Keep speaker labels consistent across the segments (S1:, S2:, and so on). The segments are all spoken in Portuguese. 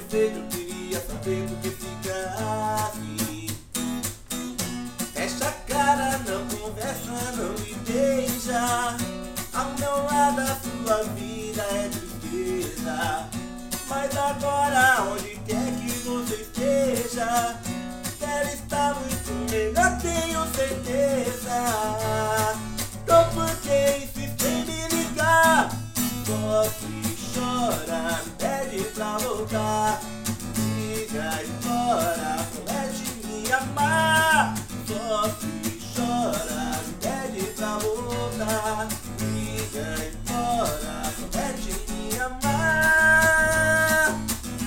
S1: perfeito, eu queria saber por que fica assim. Fecha a cara, não conversa, não me beija. Ao meu lado a sua vida é tristeza. Mas agora onde quer que você esteja, deve estar muito melhor, tenho certeza. Então por que insiste em me ligar? Sofre, chora, me pede pra voltar. Liga e chora, promete me amar. Sofre, chora, me pede pra voltar. Liga e chora, promete me amar.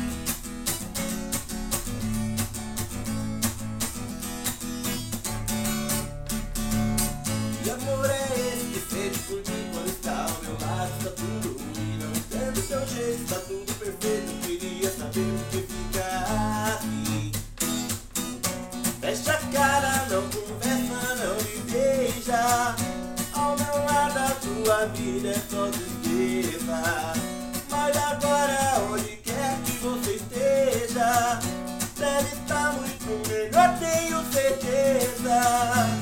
S1: E amor é esse que sente por mim quando está ao meu lado, está tudo ruim, não entendo o seu jeito, está tudo perfeito, eu queria saber por que fica aqui. Fecha a cara, não conversa, não me beija. Ao meu lado a tua vida é só tristeza. Mas agora onde quer que você esteja, deve estar muito melhor, tenho certeza.